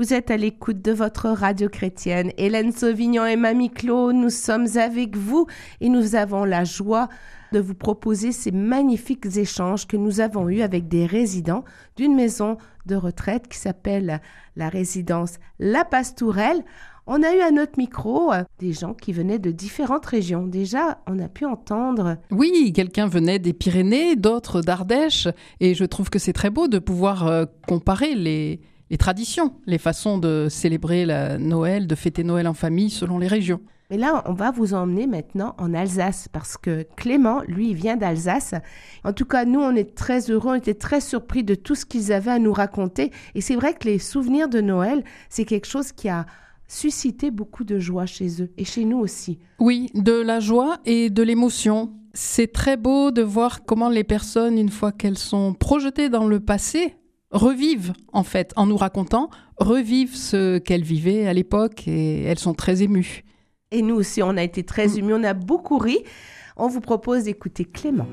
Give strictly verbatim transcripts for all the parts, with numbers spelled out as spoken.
Vous êtes à l'écoute de votre radio chrétienne. Hélène Sauvignon et Mamie Claude, nous sommes avec vous et nous avons la joie de vous proposer ces magnifiques échanges que nous avons eus avec des résidents d'une maison de retraite qui s'appelle la résidence La Pastourelle. On a eu à notre micro euh, des gens qui venaient de différentes régions. Déjà, on a pu entendre... Oui, quelqu'un venait des Pyrénées, d'autres d'Ardèche. Et je trouve que c'est très beau de pouvoir euh, comparer les, les traditions, les façons de célébrer la Noël, de fêter Noël en famille selon les régions. Mais là, on va vous emmener maintenant en Alsace parce que Clément, lui, il vient d'Alsace. En tout cas, nous, on est très heureux, on était très surpris de tout ce qu'ils avaient à nous raconter. Et c'est vrai que les souvenirs de Noël, c'est quelque chose qui a suscité beaucoup de joie chez eux et chez nous aussi. Oui, de la joie et de l'émotion. C'est très beau de voir comment les personnes, une fois qu'elles sont projetées dans le passé, revivent, en fait, en nous racontant, revivent ce qu'elles vivaient à l'époque et elles sont très émues. Et nous aussi, on a été très émus, on a beaucoup ri. On vous propose d'écouter Clément.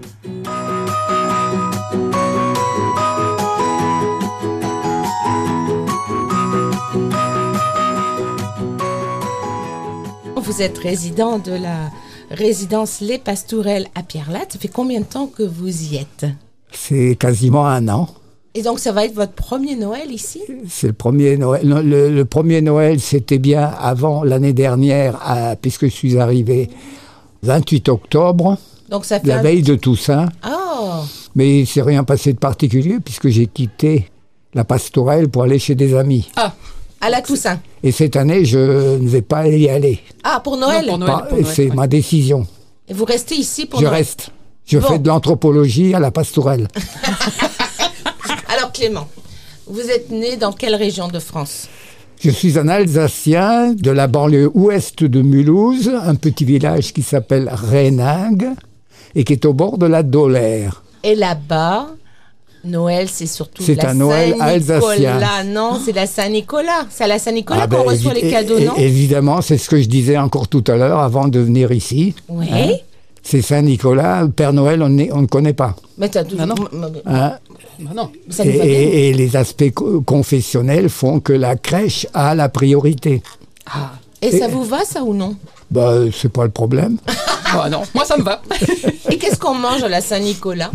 Vous êtes résident de la résidence Les Pastourelles à Pierrelatte. Ça fait combien de temps que vous y êtes? C'est quasiment un an. Et donc, ça va être votre premier Noël ici? C'est le premier Noël. Non, le, le premier Noël, c'était bien avant l'année dernière, à, puisque je suis arrivé vingt-huit octobre, donc ça fait la un... veille de Toussaint. Oh. Mais il ne s'est rien passé de particulier, puisque j'ai quitté la Pastourelle pour aller chez des amis. Ah, à la Toussaint. Et cette année, je ne vais pas y aller. Ah, pour Noël? Non, pour Noël, Pas, pour Noël c'est ouais. ma décision. Et vous restez ici pour Je Noël? reste. Je Bon. fais de l'anthropologie à la Pastourelle. Alors Clément, vous êtes né dans quelle région de France? Je suis un Alsacien de la banlieue ouest de Mulhouse, un petit village qui s'appelle Rhéningue et qui est au bord de la Dolère. Et là-bas, Noël, c'est surtout C'est la un Noël Saint-Nicolas. alsacien. Non, c'est la Saint-Nicolas. C'est à la Saint-Nicolas Ah qu'on ben, reçoit évi- les cadeaux, é- non? Évidemment, c'est ce que je disais encore tout à l'heure avant de venir ici. Oui. Hein? C'est Saint-Nicolas, Père Noël, on, est, on ne connaît pas. Mais t'as tout... Ah non. Hein? Bah non. Ça Et, nous va bien. et- et les aspects co- confessionnels font que la crèche a la priorité. Ah. Et ça vous va, ça, ou non? Bah, c'est pas le problème. Bah non, moi ça me va. Et qu'est-ce qu'on mange à la Saint-Nicolas?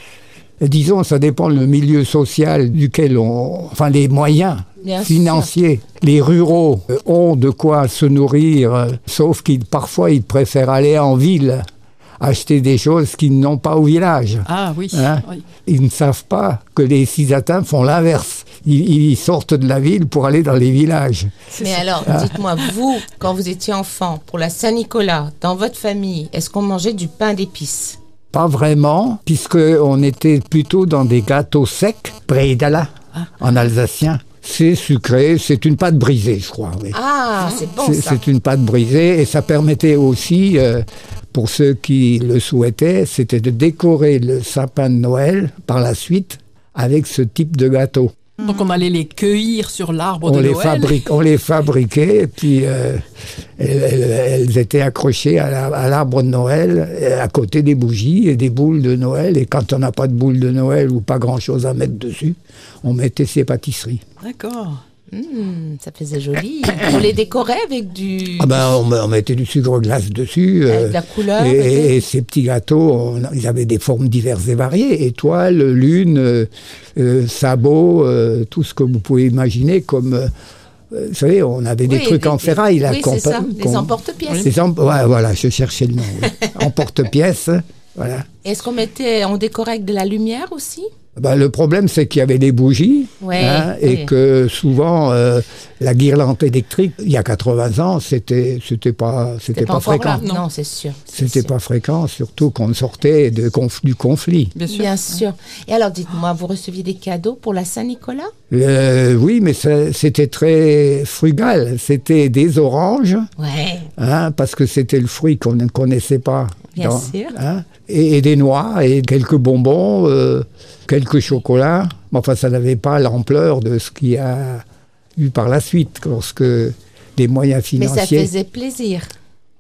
Disons, ça dépend le milieu social duquel on... Enfin, les moyens Bien financiers. Les ruraux euh, ont de quoi se nourrir, euh, sauf qu'ils parfois ils préfèrent aller en ville, acheter des choses qu'ils n'ont pas au village. Ah oui. Hein? oui. Ils ne savent pas que les Cisatins font l'inverse. Ils, ils sortent de la ville pour aller dans les villages. C'est Mais ça. alors, dites-moi, vous, quand vous étiez enfant, pour la Saint-Nicolas, dans votre famille, est-ce qu'on mangeait du pain d'épices? Pas vraiment, puisqu'on était plutôt dans des gâteaux secs, Breidala, en alsacien. C'est sucré, c'est une pâte brisée, je crois. Oui. Ah, c'est bon c'est, ça. c'est une pâte brisée et ça permettait aussi, euh, pour ceux qui le souhaitaient, c'était de décorer le sapin de Noël par la suite avec ce type de gâteau. Donc on allait les cueillir sur l'arbre On de les, Noël. fabrique, on les fabriquait et puis euh, elles, elles- elles étaient accrochées à, la- à l'arbre de Noël, à côté des bougies et des boules de Noël. Et quand on n'a pas de boules de Noël ou pas grand-chose à mettre dessus, on mettait ces pâtisseries. D'accord. Mmh, ça faisait joli. On les décorait avec du... Ah ben, on, on mettait du sucre glace dessus. Avec euh, de la couleur, et, peut-être. et ces petits gâteaux, on- ils avaient des formes diverses et variées. Étoiles, lunes, euh, euh, sabots, euh, tout ce que vous pouvez imaginer comme... euh, vous savez, on avait des Oui, trucs des- en ferraille. Là, oui, qu'on c'est peut- ça, des qu'on- emporte-pièces. Des em- ouais, voilà, je cherchais le nom. oui. Emporte-pièces, voilà. Est-ce qu'on mettait, on décorait avec de la lumière aussi? Ben, le problème, c'est qu'il y avait des bougies Ouais, hein, et oui. que souvent, euh, la guirlande électrique, il y a quatre-vingts ans, c'était, c'était pas, c'était pas, encore fréquent. là. Non. Non, c'est sûr. c'est C'était sûr. pas fréquent, surtout qu'on sortait de conf- du conflit. Bien sûr. Bien sûr. Et alors, dites-moi, vous receviez des cadeaux pour la Saint-Nicolas? Euh, oui, mais ça- c'était très frugal. C'était des oranges, Ouais. hein, parce que c'était le fruit qu'on ne connaissait pas. Bien sûr. hein, et, et des noix, et quelques bonbons, euh, quelques chocolats. Mais enfin, ça n'avait pas l'ampleur de ce qu'il y a eu par la suite, lorsque des moyens Mais ça financiers... faisait plaisir.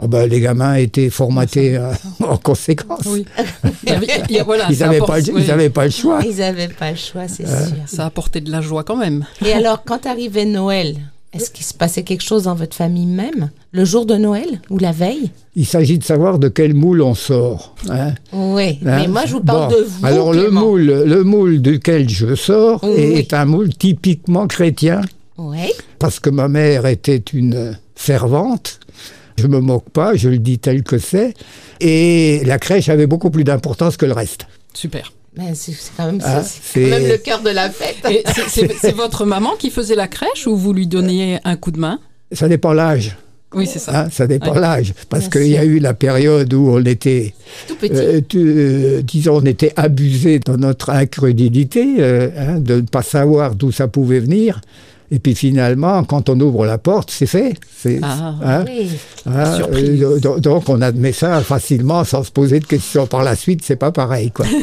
Oh ben, les gamins étaient formatés euh, en conséquence. Oui. Il y avait- il y a- voilà, Ils ça n'avaient apporte- pas, le- oui. ils avaient pas le choix. Ils n'avaient pas le choix, c'est Euh. sûr. Ça apportait de la joie quand même. Et alors, quand arrivait Noël, est-ce qu'il se passait quelque chose dans votre famille même, le jour de Noël ou la veille? Il s'agit de savoir de quel moule on sort. Hein. Oui, Hein? mais moi je vous parle Bon, de vous, Alors le Clément. moule, le moule duquel je sors Oui. est un moule typiquement chrétien, Oui, parce que ma mère était une fervente. Je me moque pas, je le dis tel que c'est. Et la crèche avait beaucoup plus d'importance que le reste. Super. mais c'est c'est quand même, Ah, ça, c'est quand c'est- même le cœur de la fête. Et c'est- c'est c'est votre maman qui faisait la crèche ou vous lui donniez un coup de main? Ça dépend l'âge. Oui, c'est ça. Hein, ça dépend Ouais. l'âge. Parce Bien qu'il y a sûr. eu la période où on était, Tout petit. euh, tu- euh, disons, on était abusé dans notre incrédulité, euh, hein, de ne pas savoir d'où ça pouvait venir. Et puis finalement, quand on ouvre la porte, c'est fait. C'est, Ah. hein, Oui. hein, Surprise. euh, do- donc on admet ça facilement sans se poser de questions. Par la suite, c'est pas pareil, quoi.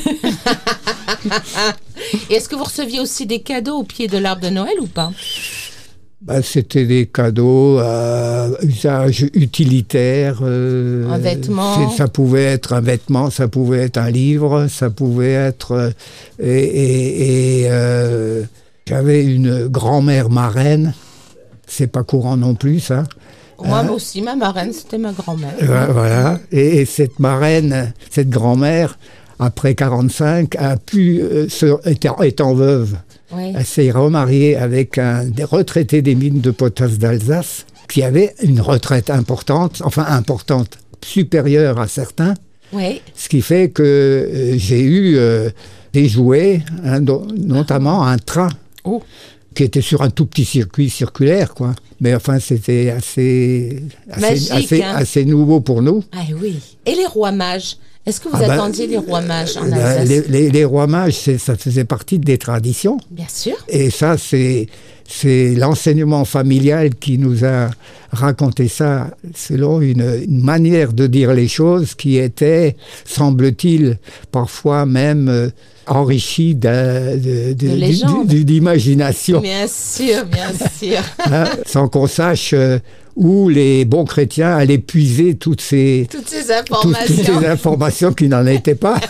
Et est-ce que vous receviez aussi des cadeaux au pied de l'arbre de Noël ou pas? Ben, c'était des cadeaux à usage utilitaire. euh, Un vêtement. c'est- Ça pouvait être un vêtement, ça pouvait être un livre, ça pouvait être... euh, et et- et, euh, j'avais une grand-mère marraine. C'est pas courant non plus, ça. Moi aussi, ma marraine, c'était ma grand-mère. Euh, Voilà. Et, et cette marraine, cette grand-mère, après quarante-cinq, a pu, euh, se, étant, étant veuve, Oui. elle s'est remariée avec un des retraités des mines de potasse d'Alsace, qui avait une retraite importante, enfin importante, supérieure à certains, Oui. ce qui fait que euh, j'ai eu euh, des jouets, hein, dont- notamment un train, Oh. qui était sur un tout petit circuit circulaire, quoi. Mais enfin, c'était assez, assez, Magique, assez, hein. assez nouveau pour nous. Ah oui. Et les rois mages? Est-ce que vous Ah ben, attendiez les rois mages en La- Alsace? les, les- les rois mages, c'est- ça faisait partie des traditions. Bien sûr. Et ça, c'est, c'est l'enseignement familial qui nous a raconté ça selon une, une manière de dire les choses qui était, semble-t-il, parfois même euh, enrichie d'un- de, de- De du- légendes. du- d'imagination, Bien sûr, bien sûr. hein, sans qu'on sache euh, où les bons chrétiens allaient puiser toutes ces, Toutes ces toutes, toutes informations. ces informations qui n'en étaient pas.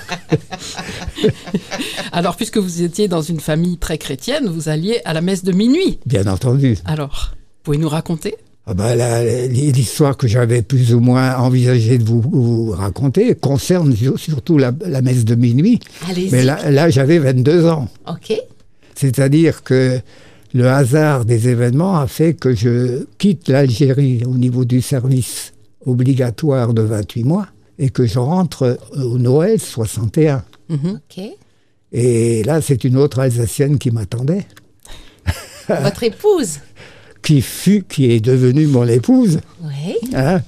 Alors, puisque vous étiez dans une famille très chrétienne, vous alliez à la messe de minuit. Bien entendu. Alors, pouvez-nous raconter? Ah ben, la- l'histoire que j'avais plus ou moins envisagé de vous, vous raconter concerne sur- surtout la, la messe de minuit. Allez-y. Mais là, là j'avais vingt-deux ans. Ok. C'est-à-dire que le hasard des événements a fait que je quitte l'Algérie au niveau du service obligatoire de vingt-huit mois et que je rentre au Noël soixante et un. Mhm. Ok. Et là, c'est une autre Alsacienne qui m'attendait, Votre épouse? qui fut, qui est devenue mon épouse. Oui. Hein.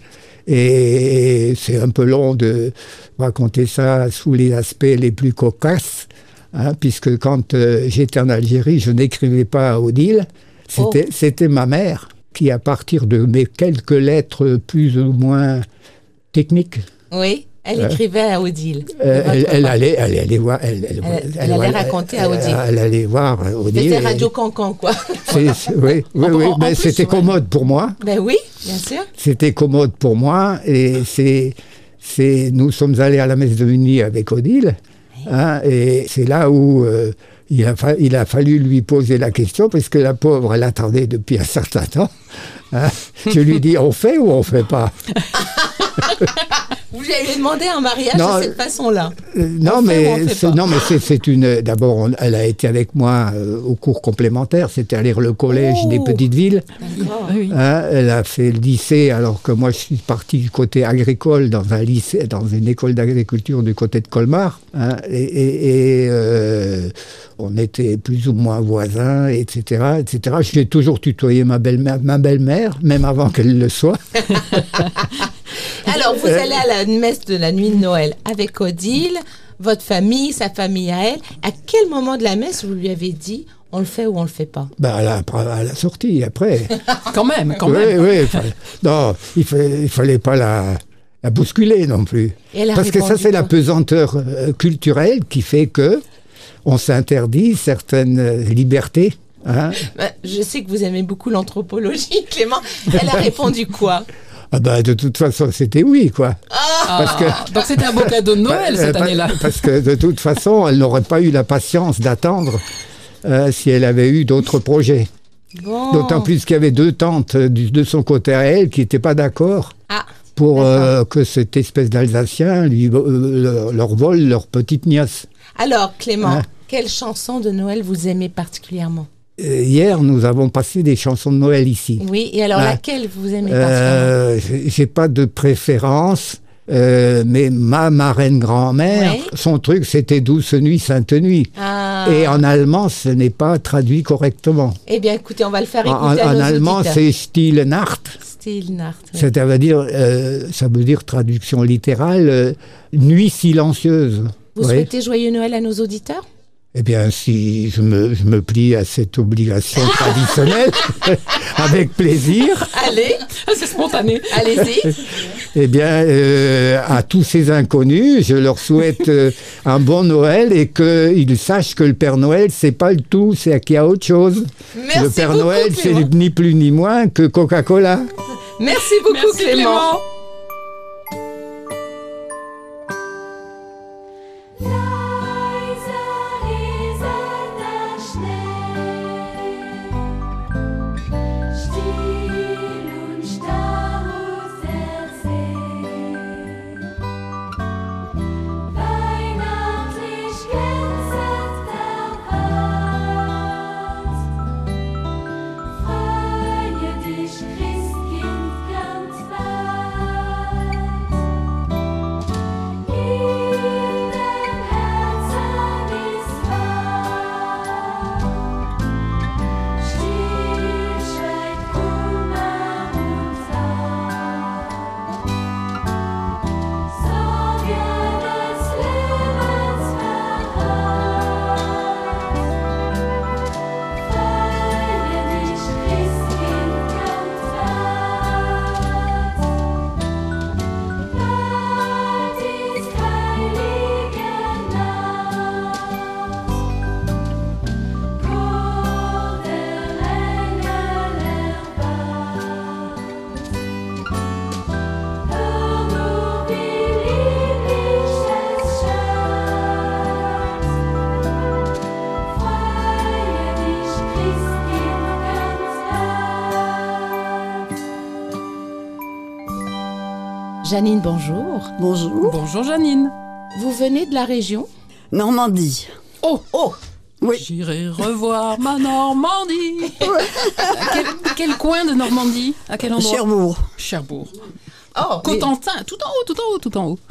Et c'est un peu long de raconter ça sous les aspects les plus cocasses, hein, puisque quand euh, j'étais en Algérie, je n'écrivais pas à Odile. C'était, Oh. c'était ma mère qui, à partir de mes quelques lettres plus ou moins techniques, Oui. Elle Euh, écrivait à Odile. euh, Votre elle, elle papa. allait, elle allait voir, elle, elle, Elle- elle allait raconter à Odile. Elle, elle allait voir euh, Odile. C'était et- Radio Cancan, quoi. c'est- c'est- oui, oui, En- oui, en- en mais plus, c'était ouais. commode pour moi. Ben oui, bien sûr. C'était commode pour moi et c'est, c'est, nous sommes allés à la messe de minuit avec Odile, hein, et c'est là où euh, il, a fa- il a fallu lui poser la question parce que la pauvre, elle attendait depuis un certain temps. Hein. Je lui dis, on fait ou on fait pas? Vous lui avez demandé un mariage Non, de cette façon-là. Euh, non, On fait ou on mais fait c'est, pas non, mais c'est, c'est une. D'abord, on- elle a été avec moi euh, au cours complémentaire, c'était à lire le collège Oh. des petites villes. D'accord. Oui, oui. Hein, elle a fait le lycée, alors que moi je suis parti du côté agricole dans un lycée, dans une école d'agriculture du côté de Colmar. Hein, et et- et, euh, on était plus ou moins voisins, et cetera, et cetera. J'ai toujours tutoyé ma belle-mère, ma belle-mère, même avant qu'elle le soit. Alors, vous Euh, allez à la messe de la nuit de Noël avec Odile, votre famille, sa famille à elle. À quel moment de la messe vous lui avez dit on le fait ou on le fait pas? Ben, à, la, à la sortie, après. Quand même, quand oui, même. oui. il fallait- non, il ne fallait pas la, la bousculer non plus. Et elle a Parce que ça, répondu c'est la quoi? pesanteur euh, culturelle qui fait que on s'interdit certaines euh, libertés. Hein. Ben, je sais que vous aimez beaucoup l'anthropologie, Clément. Elle a répondu quoi? Ah ben, de toute façon, c'était oui, quoi. Ah, Parce que, donc c'était un beau cadeau de Noël cette pa- année-là. Parce que de toute façon, elle n'aurait pas eu la patience d'attendre euh, si elle avait eu d'autres projets. Bon. D'autant plus qu'il y avait deux tantes du- de son côté à elle qui n'étaient pas d'accord Ah, pour euh, que cette espèce d'Alsacien lui, euh, leur, leur vole leur petite nièce. alors Clément, Hein? quelle chanson de Noël vous aimez particulièrement? Euh, hier, nous avons passé des chansons de Noël ici. Oui, et alors Ah. laquelle vous aimez particulièrement? Euh, j'ai j'ai pas de préférence, euh, mais ma marraine grand-mère, Ouais. son truc, c'était Douce Nuit, Sainte Nuit. Ah. Et en allemand, ce n'est pas traduit correctement. Eh bien, écoutez, on va le faire En, écouter à en nos allemand, auditeurs. c'est Stille Nacht. Stille Nacht. oui. Ça veut dire, euh, ça veut dire traduction littérale, euh, nuit silencieuse. Vous Oui. souhaitez joyeux Noël à nos auditeurs? Eh bien, si je me, je me plie à cette obligation traditionnelle, avec plaisir, Allez, Ah, c'est spontané. allez-y. eh bien, euh, à tous ces inconnus, je leur souhaite euh, un bon Noël et qu'ils sachent que le Père Noël, c'est pas le tout, c'est qu'il y a autre chose. Merci le Père beaucoup, Noël, c'est Clément. ni plus ni moins que Coca-Cola. Merci beaucoup, Merci Clément. Clément. Leise rieselt der Schnee, still und starr ruht der See. Weihnachtlich glänzet der Wald. Freue dich, Christkind, ganz weit. In dem Herzen ist Wahrheit. Still schreit Kummer und Leid. Sorge des Lebens verhallt. Freue dich, Christkind, ganz weit. Bald ist heilige Nacht, Chor der Engel erwacht. Hör nur, wie lieblich es scheint. Freue dich, Christkind, ganz weit. Janine, bonjour. Bonjour. Bonjour Janine. Vous venez de la région? Normandie. Oh, Oh, Oui. j'irai revoir ma Normandie. À quel, quel coin de Normandie? À quel endroit? Cherbourg. Cherbourg. oh. Cotentin, tout en haut, tout en haut, tout en haut.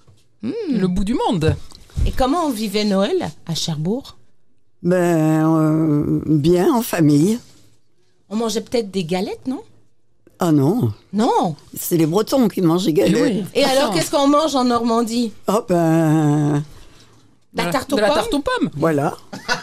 Le bout du monde. Et comment on vivait Noël à Cherbourg? Ben, euh, bien en famille. On mangeait peut-être des galettes, non? Ah non, Non. c'est les Bretons qui mangent les galettes. Et Enfin, alors, qu'est-ce qu'on mange en Normandie? Oh ben, La de tarte aux de la pommes? tarte aux pommes. voilà.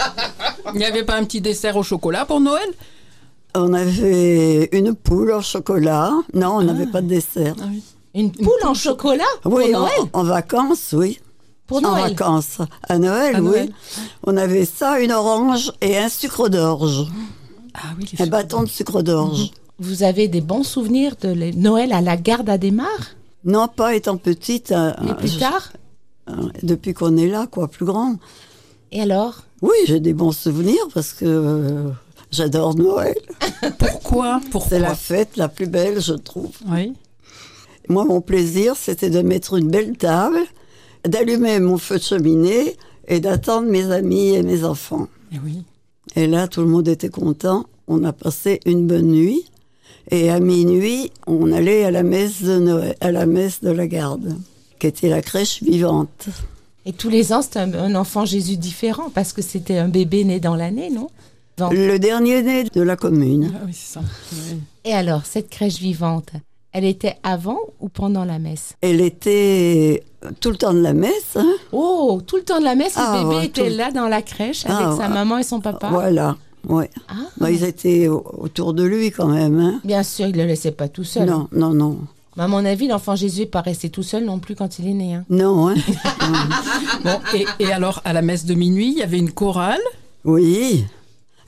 Il n'y avait pas un petit dessert au chocolat pour Noël? On avait une poule au chocolat. Non, on n'avait pas de dessert. Ah oui. Une poule en chocolat? Oui, pour en, Noël? en vacances, oui. Pour En Noël. vacances. À Noël, À oui. Noël. On avait ça, une orange et un sucre d'orge. Ah oui, les Un bâton de sucre d'orge. Vous avez des bons souvenirs de les- Noël à la gare d'Adémar? Non, pas étant petite. euh, Mais plus je- tard? euh, depuis qu'on est là, quoi, plus grand. Et alors? Oui, j'ai des bons souvenirs parce que euh, j'adore Noël. Pourquoi? Pourquoi? C'est la fête la plus belle, je trouve. Oui. Moi, mon plaisir, c'était de mettre une belle table, d'allumer mon feu de cheminée et d'attendre mes amis et mes enfants. Eh oui. Et là, tout le monde était content. On a passé une bonne nuit. Et à minuit, on allait à la messe de Noël, à la messe de la Garde, qui était la crèche vivante. Et tous les ans, c'était un, un enfant Jésus différent parce que c'était un bébé né dans l'année, non? Donc- Le dernier né de la commune. Ah oui, c'est ça. Oui. Et alors, cette crèche vivante, elle était avant ou pendant la messe? Elle était tout le temps de la messe. Hein. Oh, tout le temps de la messe, Ah, le bébé ouais, était tout- là dans la crèche Ah, avec sa ouais. maman et son papa. Voilà, ouais. Ah, Bah, ils étaient au- autour de lui quand même. Hein. bien sûr, il ne le laissait pas tout seul. Non, non, non. Mais à mon avis, l'enfant Jésus n'est pas resté tout seul non plus quand il est né. hein. Non, hein. Bon, et, et alors, à la messe de minuit, il y avait une chorale. Oui.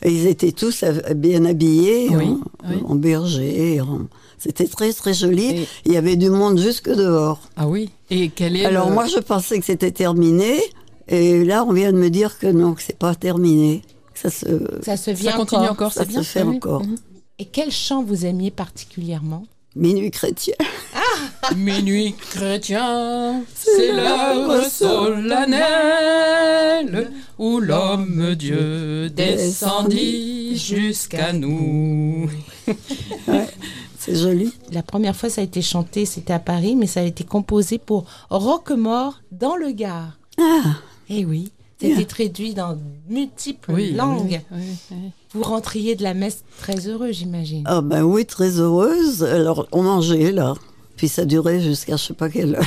Et ils étaient tous euh, bien habillés, Oui, en, oui. en berger. en- C'était très, très joli. Et- Il y avait du monde jusque dehors. Ah oui. Et quel est Alors le- moi, je pensais que c'était terminé. Et là, on vient de me dire que non, que c'est pas terminé. Que ça se, Ça se ça vient continue encore. encore, ça c'est bien. se fait Oui. encore. Mhm. Et quel chant vous aimiez particulièrement? Minuit chrétien. Minuit chrétien, c'est l'heure solennelle où l'homme Dieu descendit jusqu'à nous. Ouais, c'est joli. La première fois ça a été chanté, c'était à Paris, mais ça a été composé pour Roquemort dans le Gard. Ah, Eh oui, c'était Bien. traduit dans multiples Oui, langues. oui, oui, oui. Vous rentriez de la messe très heureux, j'imagine. ah ben oui, très heureuse. Alors, on mangeait là. Puis ça durait jusqu'à je sais pas quelle heure.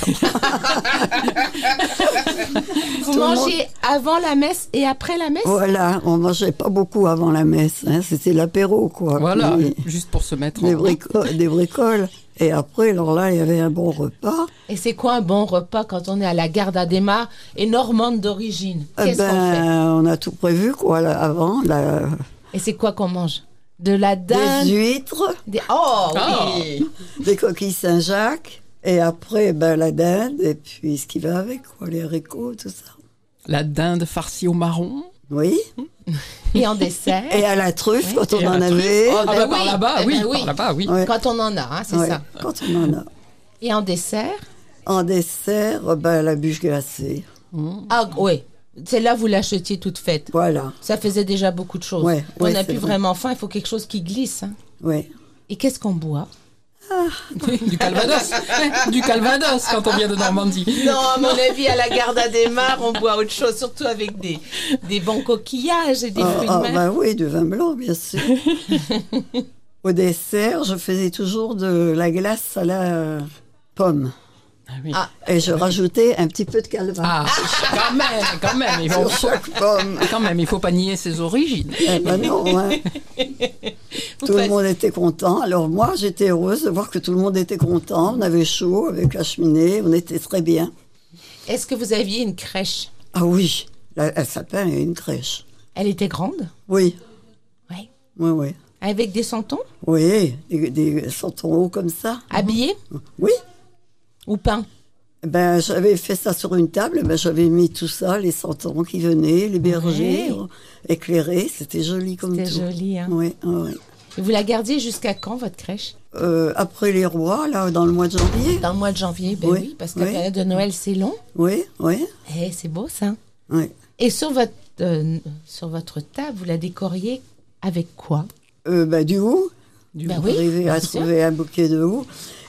Vous tout le mangez avant la messe et après la messe? Voilà, on mangeait pas beaucoup avant la messe. hein. C'était l'apéro, quoi. Voilà, Puis juste pour se mettre des, en... brico- des bricoles. Et après, alors là, il y avait un bon repas. Et c'est quoi un bon repas quand on est à la gare d'Adémar et normande d'origine? Eh Qu'est-ce qu'on fait? ben, on a tout prévu, quoi, là, avant. La- Et c'est quoi qu'on mange? De la dinde? des huîtres, Des... Oh Ah. oui! des coquilles Saint-Jacques. Et après, ben, la dinde. Et puis ce qui va avec, quoi, les haricots, tout ça. La dinde farcie au marron. Oui. Et en dessert? Et à la truffe, quand on Et en la truffe. avait. Ah, ben bah, oui. par là-bas, Eh oui, ben oui. par là-bas, oui. Ouais. Quand on en a, hein, c'est Ouais, ça. quand on en a. Et en dessert? En dessert, ben, la bûche glacée. Ah oui, celle-là, vous l'achetiez toute faite. Voilà. Ça faisait déjà beaucoup de choses. Ouais, on ouais, n'a c'est plus vrai. vraiment faim, il faut quelque chose qui glisse. hein. Oui. Et qu'est-ce qu'on boit? Du Calvados. Du Calvados quand on vient de Normandie. Non, à mon avis, à la gare d'Adémar, on boit autre chose, surtout avec des, des bons coquillages et des Ah, fruits ah, de mer. ben oui, du vin blanc, bien sûr. Au dessert, je faisais toujours de la glace à la euh, pomme. Ah oui. Ah. Et je rajoutais un petit peu de calva. Ah, quand même, quand même, il faut, Sur chaque pomme. quand même, il faut pas nier ses origines. Eh ben non, hein. Vous Tout le faites- monde était content. Alors moi, j'étais heureuse de voir que tout le monde était content. On avait chaud avec la cheminée, on était très bien. Est-ce que vous aviez une crèche? Ah oui, là, elle s'appelle une crèche. Elle était grande? Oui, Oui. oui, oui. Avec des santons? Oui, des, des santons hauts comme ça. Habillés? Oui. Ou peints? Ben, j'avais fait ça sur une table, ben, j'avais mis tout ça, les santons qui venaient, les bergers, Ouais. euh, éclairés, c'était joli comme C'était tout. joli, hein. Oui, oui. Et vous la gardiez jusqu'à quand, votre crèche? Euh, après les rois, là, dans le mois de janvier. Dans le mois de janvier? Ben Oui, oui, parce que la oui. période de Noël, c'est long. Oui, oui, Eh, c'est beau, ça. oui. Et sur votre, euh, sur votre table, vous la décoriez avec quoi? Euh, ben, du hou, Du Ben coup. oui, arrivé bien à sûr. trouver un bouquet de hou.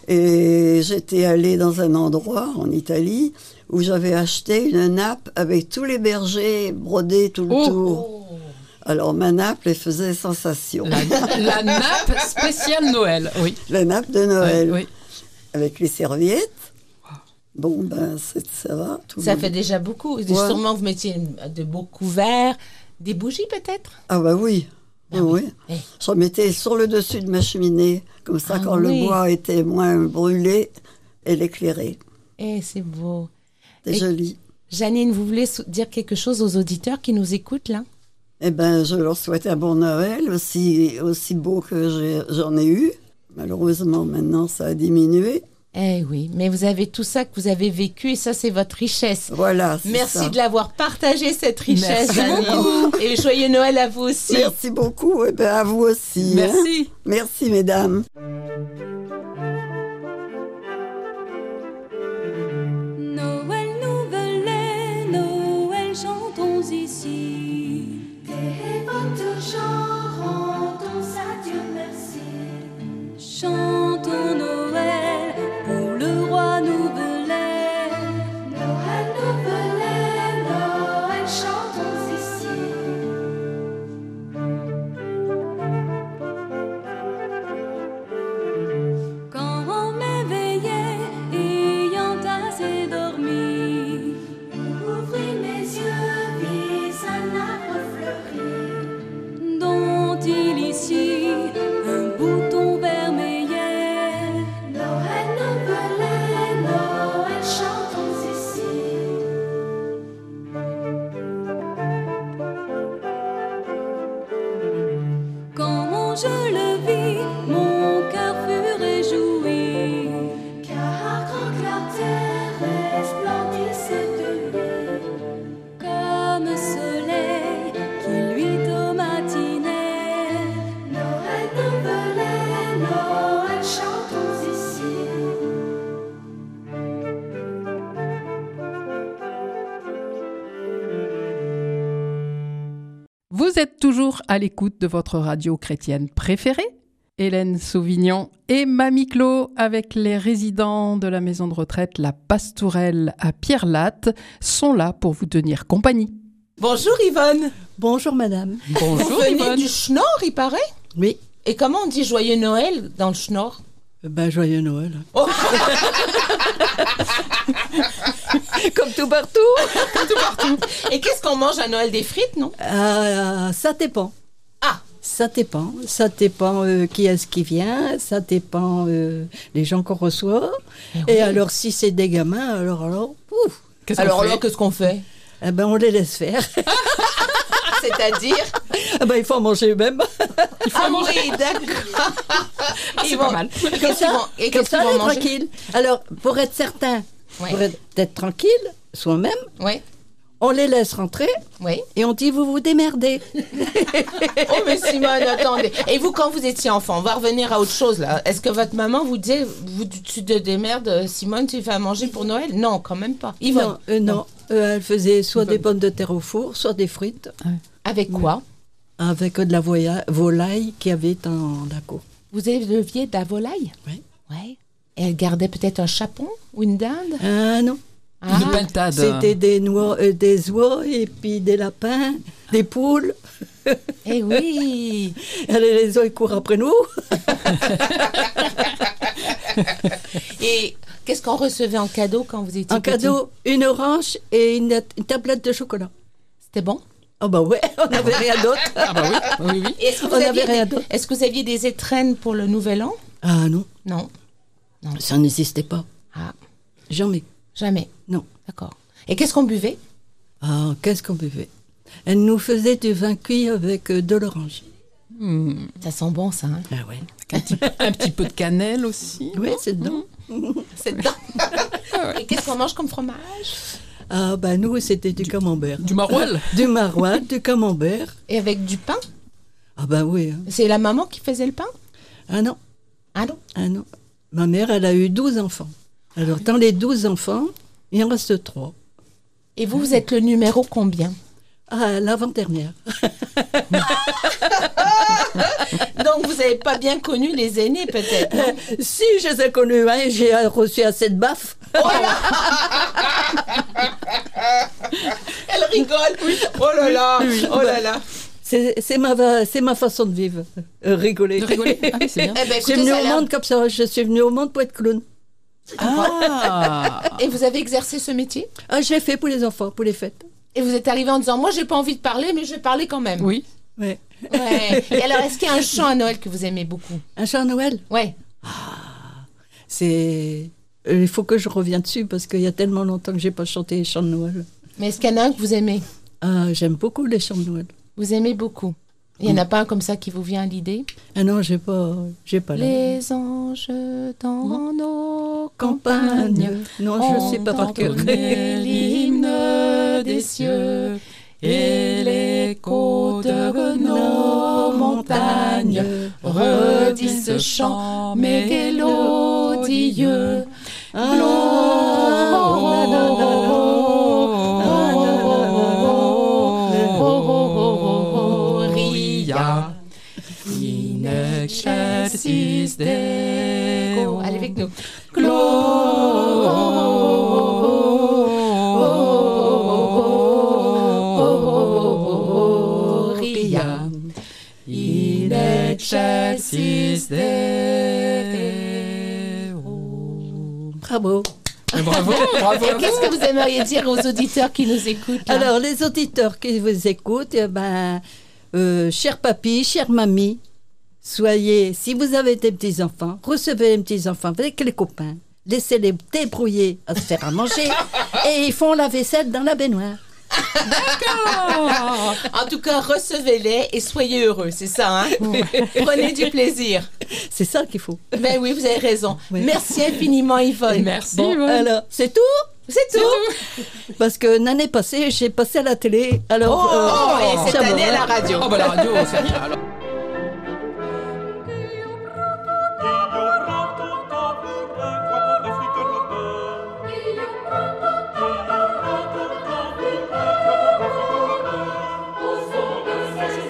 Et j'étais allée dans un endroit en Italie où j'avais acheté une nappe avec tous les bergers brodés tout le Oh. tour. Alors ma nappe, elle faisait sensation. La, la nappe spéciale Noël, oui. La nappe de Noël. Oui, oui. Avec les serviettes. Bon, ben, c'est- ça va. Tout le Ça monde- fait déjà beaucoup. Ouais. Sûrement, vous mettiez de beaux couverts, des bougies peut-être? Ah, bah oui. Ah oui, oui. oui. Eh. Je remettais sur le dessus de ma cheminée. Comme ça, Ah quand oui. le bois était moins brûlé, elle éclairait. Eh, c'est beau. C'est Et- joli. Janine, vous voulez sou- dire quelque chose aux auditeurs qui nous écoutent là? Eh ben, je leur souhaite un bon Noël, aussi, aussi beau que j'ai- j'en ai eu. Malheureusement, maintenant, ça a diminué. Eh oui, mais vous avez tout ça que vous avez vécu et ça, c'est votre richesse. Voilà, c'est Merci ça. de l'avoir partagé, cette richesse, Merci Janine. Et joyeux Noël à vous aussi. Merci beaucoup, et ben à vous aussi. hein. Merci. Merci, mesdames. Noël nous venait, Noël chantons ici. Des votre chants, rendons à Dieu merci. Chantons Noël pour le roi nouvelet. Noël nouvelet, Noël chantons ici. Quand on m'éveillait, ayant assez dormi, ouvris mes yeux, vis un arbre fleuri, dont il ici un bouton vermeillait. Vous êtes toujours à l'écoute de votre radio chrétienne préférée, Hélène Sauvignon et Mamie Clo, avec les résidents de la maison de retraite La Pastourelle à Pierre-Latte, sont là pour vous tenir compagnie. Bonjour Yvonne. Bonjour madame. Bonjour Vous venez Yvonne. du Schnorr, il paraît. Oui, Et comment on dit joyeux Noël dans le Schnorr? ben joyeux Noël. Oh. Comme tout partout. Et qu'est-ce qu'on mange à Noël? Des frites, non? Euh, ça dépend. Ah, Ça dépend. Ça dépend euh, qui est-ce qui vient. Ça dépend euh, les gens qu'on reçoit. Eh Et oui. alors si c'est des gamins, alors alors, ouf, Qu'est-ce qu'on alors fait là, qu'est-ce qu'on fait? eh ben on les laisse faire. C'est-à-dire? Ah ben il faut en manger eux-mêmes. Ah oui, d'accord. Ah, c'est Ils pas vont- mal. Et qu'est-ce qu'ils vont, et Comme qu'est-ce qu'ils ça, on vont est manger? tranquille. Alors pour être certain, Ouais. pour être, être tranquille, soi-même, Oui, on les laisse rentrer oui. et on dit vous vous démerdez. Oh mais Simone, attendez. Et vous, quand vous étiez enfant, on va revenir à autre chose là. Est-ce que votre maman vous disait, vous, tu te démerdes, Simone, tu fais à manger pour Noël? Non, quand même pas. Yvonne, Non, euh, non. Euh, elle faisait soit des pommes de terre au four, soit des frites. avec quoi? Avec de la voya- volaille qu'il y avait dans la cour. Vous éleviez de la volaille? Oui. Ouais. Et elle gardait peut-être un chapon ou une dinde? Ah non, Ah. Une pintade. c'était des, noix, euh, des oies et puis des lapins, des poules. Eh oui. Allez, les oies ils courent après nous. Et qu'est-ce qu'on recevait en cadeau quand vous étiez En petit? cadeau, une orange et une, une tablette de chocolat. C'était bon? Oh bah ouais, on n'avait rien d'autre. Ah bah oui, oui, oui. Et Est-ce que, vous On aviez n'avait rien des- d'autre. est-ce que vous aviez des étrennes pour le nouvel an? Ah non, Non. ça n'existait pas. Ah, Jamais. jamais. Non. D'accord. Et qu'est-ce qu'on buvait? Ah, qu'est-ce qu'on buvait? Elle nous faisait du vin cuit avec euh, de l'orange. Hmm. Ça sent bon, ça. Hein? Ah ouais. Un, petit, un petit peu de cannelle aussi. Oui, c'est dedans. C'est dedans. Et qu'est-ce qu'on mange comme fromage? Ah bah nous, c'était du camembert. Du maroilles. Du maroilles, du camembert. Et avec du pain? Ah bah oui. hein. C'est la maman qui faisait le pain? Ah non, Ah non? ah non. Ma mère, elle a eu douze enfants. Alors, dans les douze enfants, il en reste trois. Et vous, vous êtes le numéro combien? Ah, l'avant-dernière. Donc, vous n'avez pas bien connu les aînés, peut-être, non? Si, je les ai connus, hein, j'ai reçu assez de baffes. Elle rigole. Oh là là. Oh là là. C'est c'est ma, va- c'est ma façon de vivre, euh, rigoler. De rigoler. Ah oui, c'est bien. Eh ben, Je suis écoutez, venue ça a au l'air- monde comme ça, je suis venue au monde pour être clown. Ah. Et vous avez exercé ce métier? Ah, je l'ai fait pour les enfants, pour les fêtes. Et vous êtes arrivé en disant, moi, j'ai pas envie de parler, mais je vais parler quand même. Oui. Ouais. Ouais. Et alors, est-ce qu'il y a un chant à Noël que vous aimez beaucoup? Un chant à Noël, Ouais. c'est... euh, Il faut que je revienne dessus parce qu'il y a tellement longtemps que j'ai pas chanté les chants de Noël. Mais est-ce qu'il y en a un que vous aimez? Ah, j'aime beaucoup les chants de Noël. Vous aimez beaucoup. Il n'y en a pas un comme ça qui vous vient à l'idée? Ah non, j'ai pas, j'ai pas la- Les anges dans nos campagne. campagnes Non, je sais pas par cœur. entonné l'hymne des cieux et l'écho de nos montagnes redit ce chant mélodieux. Gloria in excelsis Deo. Allez avec nous. Gloria in excelsis Deo. Bravo. Bravo, bravo. Et qu'est-ce que vous aimeriez dire aux auditeurs qui nous écoutent là? Alors, les auditeurs qui vous écoutent, eh ben, euh, cher papy, chère mamie, soyez, si vous avez des petits-enfants, recevez les petits-enfants avec les copains, laissez-les débrouiller à se faire à manger et ils font la vaisselle dans la baignoire. En tout cas, recevez-les et soyez heureux, c'est ça, hein? Prenez du plaisir. C'est ça qu'il faut. Ben oui, vous avez raison. Oui. Merci infiniment, Yvonne. Merci. Bon, Yvonne. alors, c'est tout? C'est tout. Parce que l'année passée, j'ai passé à la télé. Alors, Oh, euh, et cette ça va, année à la hein. radio. Ah bah la radio, c'est rien alors. Au fond de ces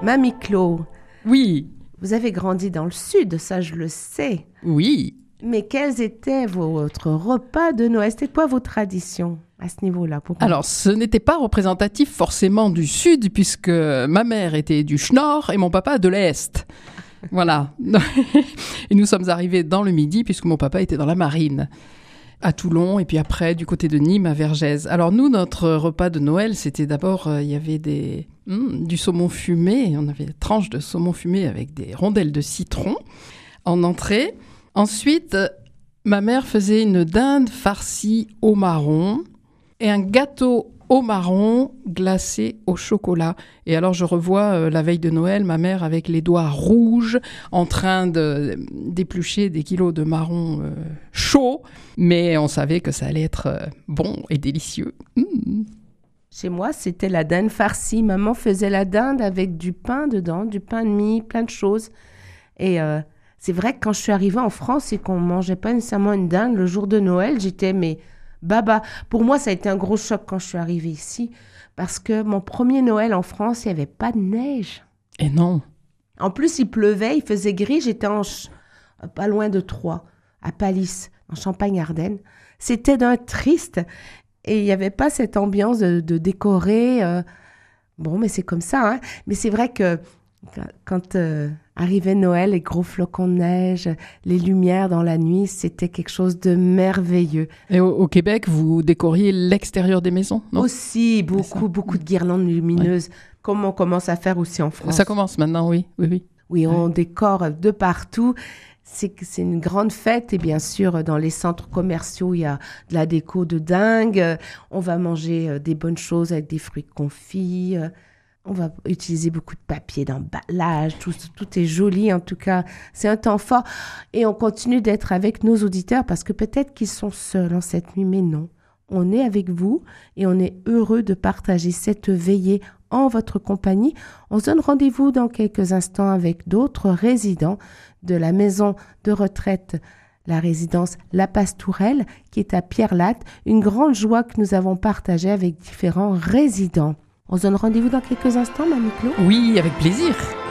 Mamie Claude, Oui, vous avez grandi dans le sud, ça je le sais. oui. Mais quels étaient votre repas de Noël? C'était quoi vos traditions à ce niveau-là pour vous? Alors, ce n'était pas représentatif forcément du sud, puisque ma mère était du Schnorr et mon papa de l'Est. Voilà. Et nous sommes arrivés dans le Midi, puisque mon papa était dans la marine, à Toulon, et puis après, du côté de Nîmes, à Vergès. Alors nous, notre repas de Noël, c'était d'abord, euh, il y avait des, hmm, du saumon fumé, on avait des tranches de saumon fumé avec des rondelles de citron en entrée. Ensuite, euh, ma mère faisait une dinde farcie au marron et un gâteau au marron glacé au chocolat. Et alors, je revois euh, la veille de Noël, ma mère avec les doigts rouges en train de, d'éplucher des kilos de marron euh, chaud. Mais on savait que ça allait être euh, bon et délicieux. Mmh. Chez moi, c'était la dinde farcie. Maman faisait la dinde avec du pain dedans, du pain de mie, plein de choses. Et euh, c'est vrai que quand je suis arrivée en France et qu'on ne mangeait pas nécessairement une dinde le jour de Noël, j'étais mais baba. Pour moi, ça a été un gros choc quand je suis arrivée ici. Parce que mon premier Noël en France, il n'y avait pas de neige. Et non. En plus, il pleuvait, il faisait gris. J'étais en ch- pas loin de Troyes, à Palisse, en Champagne-Ardenne. C'était d'un triste. Et il n'y avait pas cette ambiance de, de décorer. euh. Bon, mais c'est comme ça. Hein. Mais c'est vrai que quand, quand euh, arrivait Noël, les gros flocons de neige, les lumières dans la nuit, c'était quelque chose de merveilleux. Et au, au Québec, vous décoriez l'extérieur des maisons, non? Aussi, ça. beaucoup, beaucoup de guirlandes lumineuses, comme on commence à faire aussi en France. Ça commence maintenant, oui. Oui, oui. Oui, on décore de partout. C'est que c'est une grande fête et bien sûr, dans les centres commerciaux, il y a de la déco de dingue. On va manger euh, des bonnes choses avec des fruits confits. euh, On va utiliser beaucoup de papier d'emballage. Tout, tout est joli, en tout cas. C'est un temps fort. Et on continue d'être avec nos auditeurs parce que peut-être qu'ils sont seuls en cette nuit, mais non. On est avec vous et on est heureux de partager cette veillée en votre compagnie. On se donne rendez-vous dans quelques instants avec d'autres résidents de la maison de retraite, la résidence La Pastourelle, qui est à Pierre-Latte. Une grande joie que nous avons partagée avec différents résidents. On se donne rendez-vous dans quelques instants, Mamie Claude. Oui, avec plaisir.